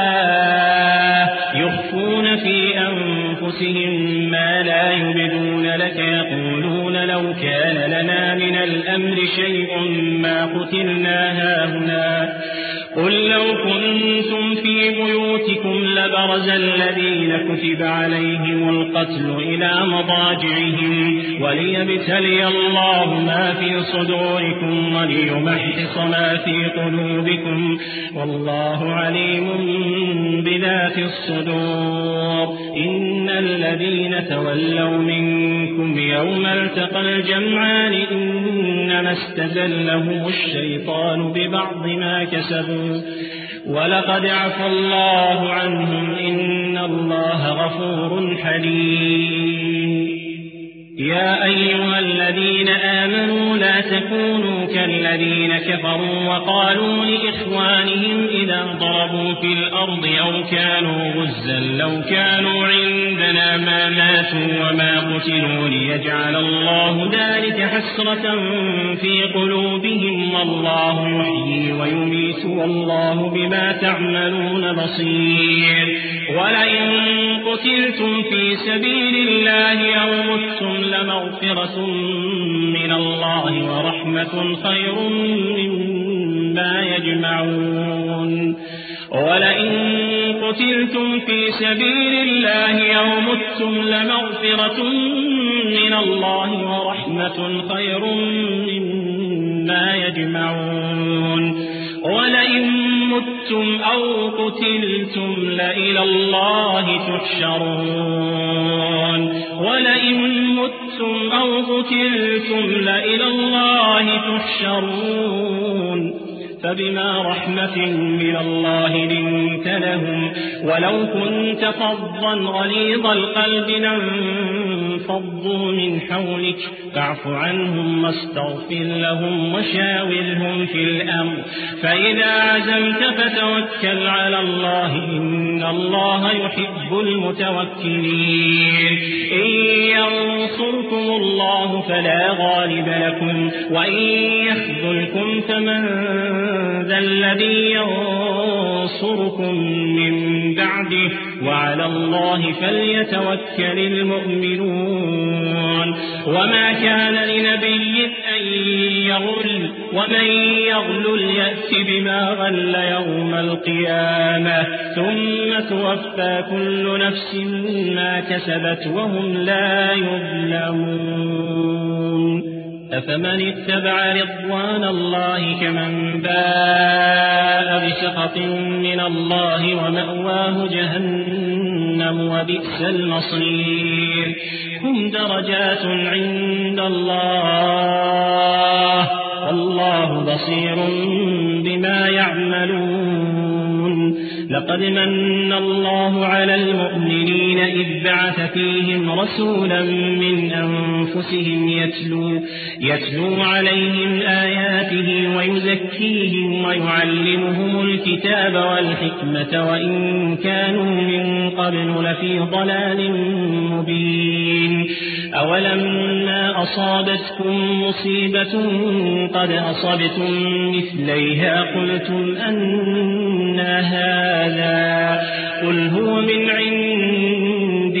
يخفون في أنفسهم ما لا يبدون لك يقولون لو كان لنا من الأمر شيء ما قتلنا هاهنا قل لو كنتم في بيوتكم لبرز الذين كتب عليهم القتل إلى مضاجعهم وليبتلي الله ما في صدوركم وليمحص ما في قلوبكم والله عليم بذات الصدور إن الذين تولوا منكم يوم التقى الجمعان إنما استزلهم الشيطان ببعض ما كسبوا ولقد عفى الله عنهم إن الله غفور حليم. يا أيها الذين آمنوا لا تكونوا كالذين كفروا وقالوا لإخوانهم إذا ضربوا في الأرض أو كانوا غزا لو كانوا عندنا ما ماتوا وما قتلوا ليجعل الله ذلك حسرة في قلوبهم والله يحيي ويميت والله بما تعملون بصير. ولئن قتلتم في سبيل الله أو متم لمغفرة من الله ورحمة خير مما يجمعون. ولئن قتلتم في سبيل الله أو متم لمغفرة من الله ورحمة خير مما يجمعون. ولئن متم أو قتلتم لإلى الله تحشرون. ولئن متم أو قتلتم لإلى الله تحشرون. فبما رحمة من الله لنت لهم ولو كنت فظا غليظ القلب لانفضوا من حولك فاعف عنهم واستغفر لهم وشاورهم في الأمر فإذا عزمت فتوكل على الله إن الله يحب المتوكلين. إن ينصركم الله فلا غالب لكم وإن يخذلكم فمن ذا الذي ينصركم من بعده وعلى الله فليتوكل المؤمنون. وما كان لنبي أن يغل ومن يغل يأت بما غل يوم القيامة ثم توفى كل نفس ما كسبت وهم لا يظلمون. أفمن اتبع رضوان الله كمن باء بسخط من الله ومأواه جهنم وبئس المصير. هم درجات عند الله والله بصير بما يعملون. لقد من الله على المؤمنين إذ بعث فيهم رسولا من أنفسهم يتلو, يتلو عليهم آياته ويزكيهم ويعلمهم الكتاب والحكمة وإن كانوا من قبل لفي ضلال مبين. أولما أصابتكم مصيبة قد أصبتم مثليها قلتم أن هذا قل هو من عند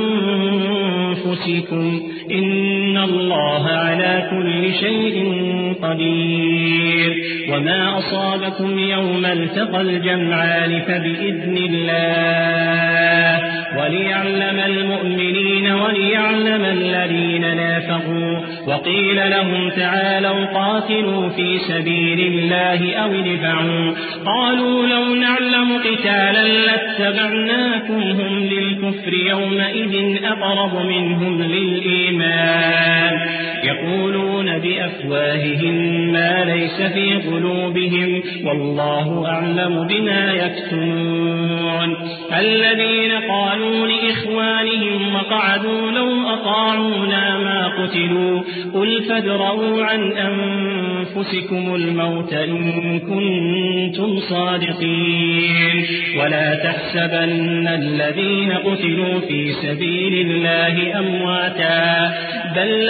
أنفسكم إن الله على كل شيء قدير. وما أصابكم يوم التقى الجمعان فبإذن الله وليعلم المؤمنين وليعلم الذين نافقوا. وقيل لهم تعالوا قاتلوا في سبيل الله أو ادفعوا قالوا لو نعلم قتالا لاتبعناكم هم للكفر يومئذ أقرب منهم للإيمان يقولون بأفواههم ما ليس في قلوبهم والله أعلم بما يكتمون. الذين قالوا لإخوانهم وقعدوا لو أطاعونا ما قتلوا قل فادرءوا عن أنفسكم الموت إن كنتم صادقين. ولا تحسبن الذين قتلوا في سبيل الله أمواتا بل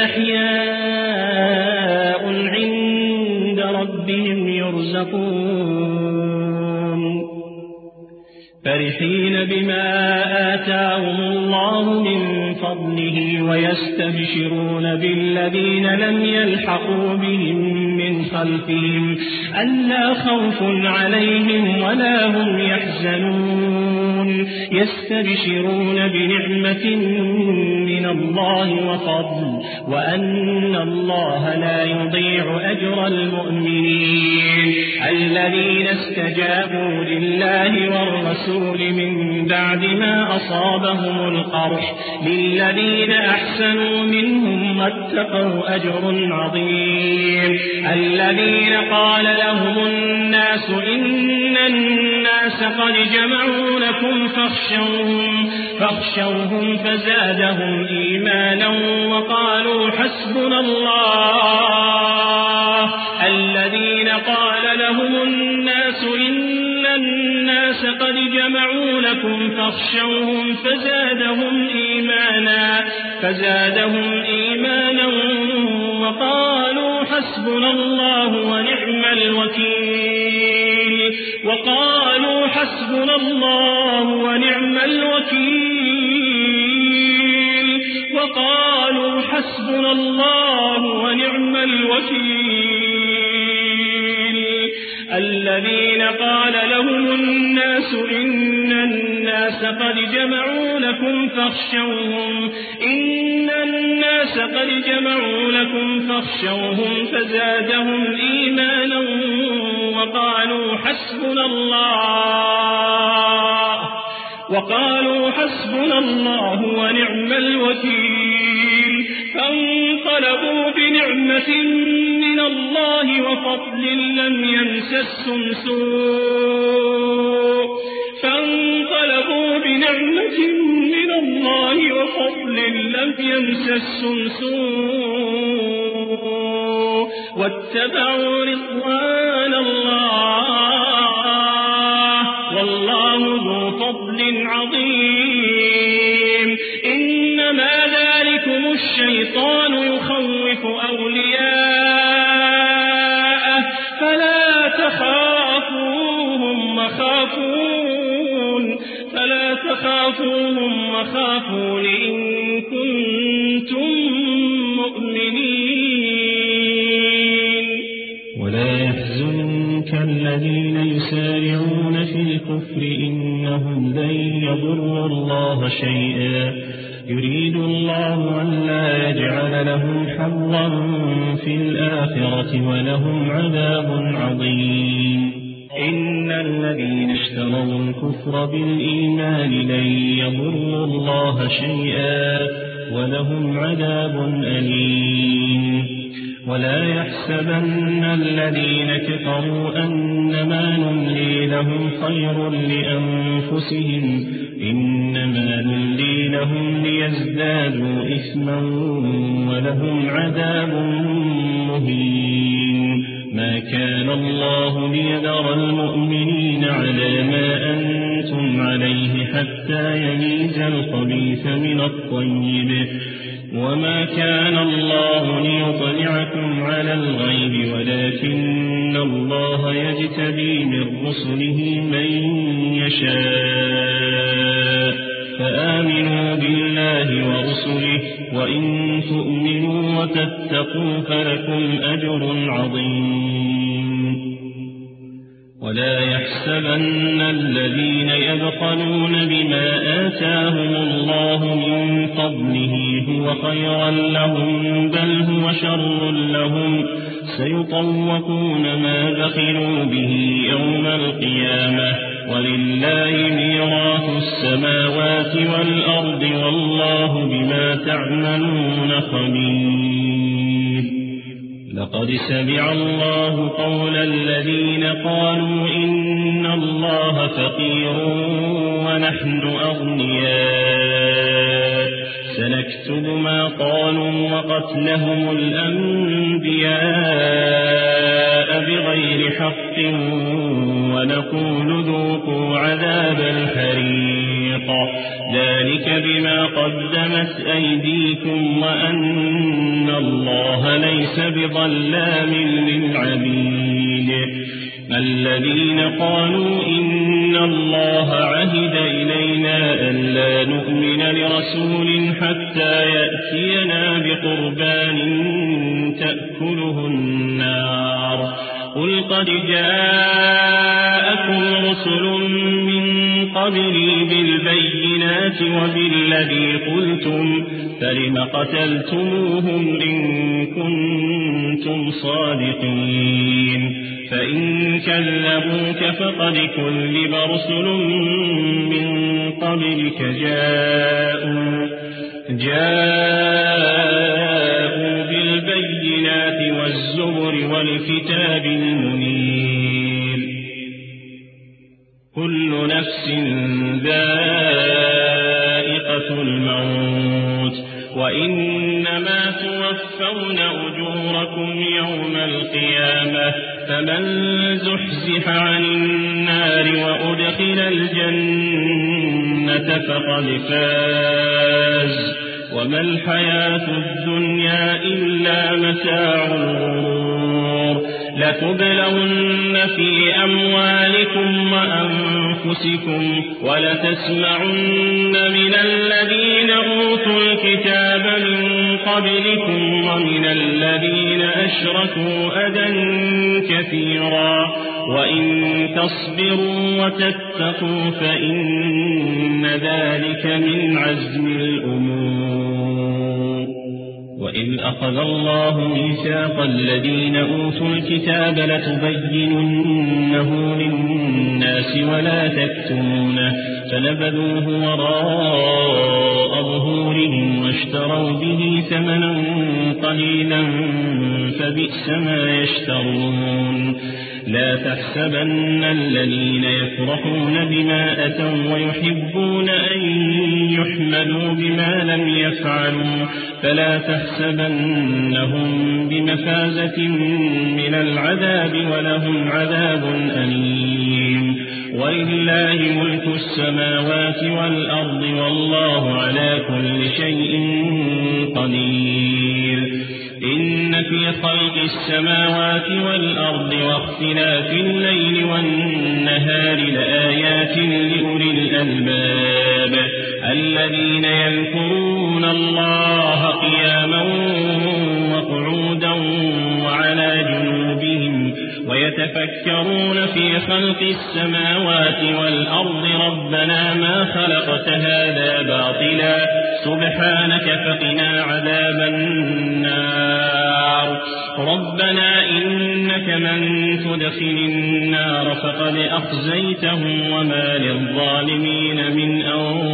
أحياء عند ربهم يرزقون فرحين بما آتاهم الله من فضله ويستبشرون بالذين لم يلحقوا بهم من خلفهم ألا خوف عليهم ولا هم يحزنون يستبشرون يستبشرون بنعمة من الله وفضل وأن الله لا يضيع أجر المؤمنين الذين استجابوا لله والرسول من بعد ما أصابهم القرح للذين أحسنوا منهم واتقوا أجر عظيم الذين قال لهم الناس إن الناس قد جمعوا لكم فاخشوهم فاخشوهم فزادهم إيمانا وقالوا حسبنا الله الذين قال لهم الناس إن الناس قد جمعوا لكم فاخشوهم فزادهم إيمانا فزادهم إيمانا وقالوا حسبنا الله ونعم الوكيل وقالوا حسبنا الله ونعم الوكيل وقالوا حسبنا الله ونعم الوكيل الذين قال لهم الناس إن الناس قد جمعوا لكم فاخشوهم إن الناس قد جمعوا لكم فاخشوهم فزادهم إيمانا وقالوا حسبنا الله وقالوا حسبنا الله ونعم الوكيل فانقلبوا بنعمة من الله وفضل لم يمسسهم سوء فانقلبوا بنعمة من الله وفضل لم يمسسهم سوء واتبعوا رضوان الله والله ذو فضل عظيم إنما ذلكم الشيطان يخوف أولياءه فلا تخافوهم وخافون فلا تخافوهم وخافون إن كنتم مؤمنين ولا يحزنك الذين يسارعون في الكفر إنهم لن يضروا الله شيئا يريد الله أن لا يجعل لهم حظا في الآخرة ولهم عذاب عظيم إن الذين اشتروا الكفر بالإيمان لن يضروا الله شيئا ولهم عذاب أليم ولا يحسبن الذين كفروا أنما نملي لهم خير لأنفسهم إنما نملي لهم ليزدادوا إثما ولهم عذاب مهين ما كان الله ليذر المؤمنين على ما أنتم عليه حتى يميز الخبيث من الطيب وما كان الله ليطلعكم على الغيب ولكن الله يجتبي من رسله من يشاء فآمنوا بالله ورسله وإن تؤمنوا وتتقوا فلكم أجر عظيم ولا يحسبن الذين يبخلون بما آتاهم الله من فضله هو خيرا لهم بل هو شر لهم سيطوقون ما بخلوا به يوم القيامة ولله ميراث السماوات والأرض والله بما تعملون خبير لقد سمع الله قول الذين قالوا إن الله فقير ونحن أغنياء سنكتب ما قالوا وقتلهم الأنبياء بغير حق ونقول ذوقوا عذاب الحريق ذلك بما قدمت أيديكم وأن الله ليس بظلام للعبيد الذين قالوا إن الله عهد إلينا ألا نؤمن لرسول حتى يأتينا بقربان تأكله النار قل قد جاءكم رسل من قبلي بالبينات وبالذي قلتم فلم قتلتموهم إن كنتم صادقين فإن كذبوك فقد كذب رسل من قبلك جاءوا جاءوا بالبينات والزبر والكتاب المنير كل نفس ذائقة الموت وإنما توفون أجوركم يوم القيامة فمن زحزح عن النار وأدخل الجنة فقد فاز وما الحياة الدنيا إلا متاع الغرور لتبلون في أموالكم وأنفسكم ولتسمعن من الذين أوتوا الكتاب من قبلكم ومن الذين أشركوا أذى كثيرا وإن تصبروا وتتقوا فإن ذلك من عزم الأمور وإذ أخذ الله ميثاق الذين أوتوا الكتاب لتبيننه للناس ولا تكتمونه فنبذوه وراء ظهورهم واشتروا به ثمنا قليلا فبئس ما يشترون لا تحسبن الذين يفرحون بما أتوا ويحبون أن يحمدوا بما لم يفعلوا فلا تحسبنهم بمفازة من العذاب ولهم عذاب أليم ولله ملك السماوات والأرض والله على كل شيء قدير إن في خلق السماوات والأرض واختلاف الليل والنهار لآيات لأولي الألباب الذين يذكرون الله قياما وقعودا وعلى جنوبهم ويتفكرون في خلق السماوات والأرض ربنا ما خلقت هذا باطلا سبحانك فقنا عذاب النار ربنا إنك من تدخل النار فقد أخزيته وما للظالمين من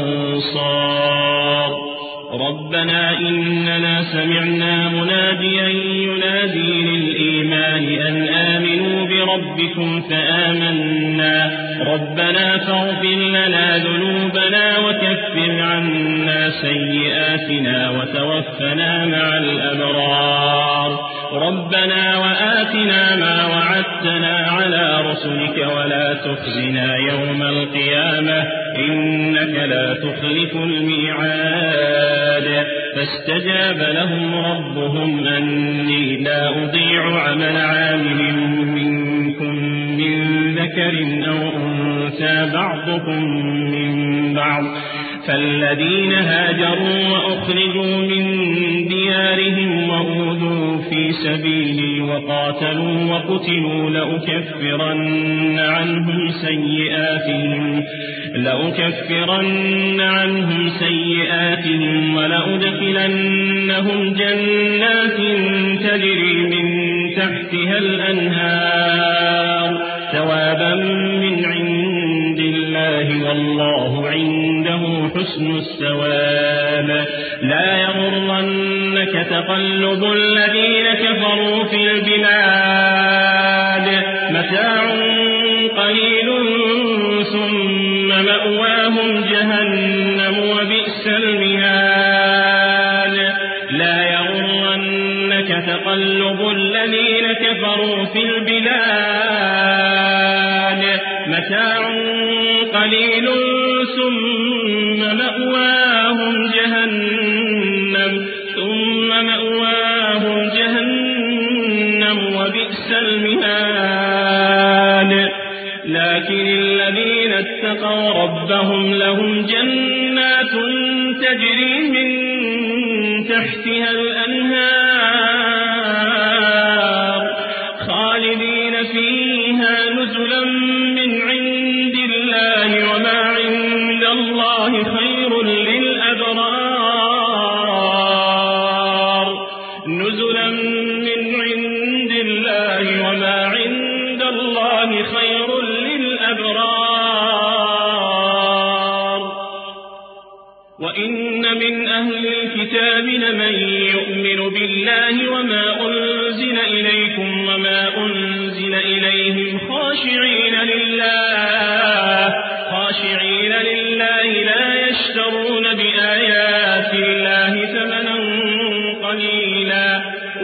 أنصار ربنا إننا سمعنا مناديا ينادي للإيمان أن آمنوا بربكم فآمنا ربنا فاغفر لنا ذنوبنا وكفر عنا سيئاتنا وتوفنا مع الأبرار ربنا وآتنا ما وعدتنا على رسلك ولا تخزنا يوم القيامة إنك لا تخلف الميعاد فاستجاب لهم ربهم أني لا أضيع عمل عامل منكم من ذكر أو أنثى بعضكم من بعض فالذين هاجروا وأخرجوا من ديارهم وأوذوا في سبيلي وقاتلوا وقتلوا لأكفرن عنهم سيئاتهم لأكفرن عنهم سيئاتهم ولأدخلنهم جنات تجري من تحتها الأنهار ثوابا من عند الله والله عنده حسن الثواب لا يغرنك تقلب الذين كفروا في البلاد متاع قليل ثم مأواهم جهنم وبئس المهاد لا يغرنك تقلب الذين كفروا في البلاد متاع قليل ثم مأواهم جهنم ثم مأواهم جهنم وبئس المهاد لكن الذين اتقوا ربهم لهم جنات تجري من تحتها الأنهار خالدين فيها نزلا من عند الله وما عند نزلا من عند الله وما عند الله خير للأبرار وإن من أهل الكتاب لمن يؤمن بالله وما أنزل إليكم وما أنزل إليهم خاشعين لله خاشعين لله لا يشترون بآيات الله ثمنا قليلا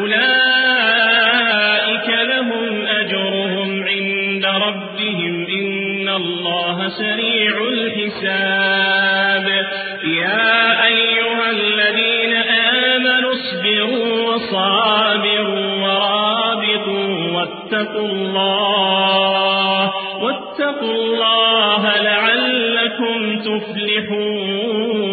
أولئك لهم أجرهم عند ربهم إن الله سريع الحساب يا أيها الذين آمنوا اصبروا وصابروا ورابطوا واتقوا الله واتقوا الله لعلكم تفلحون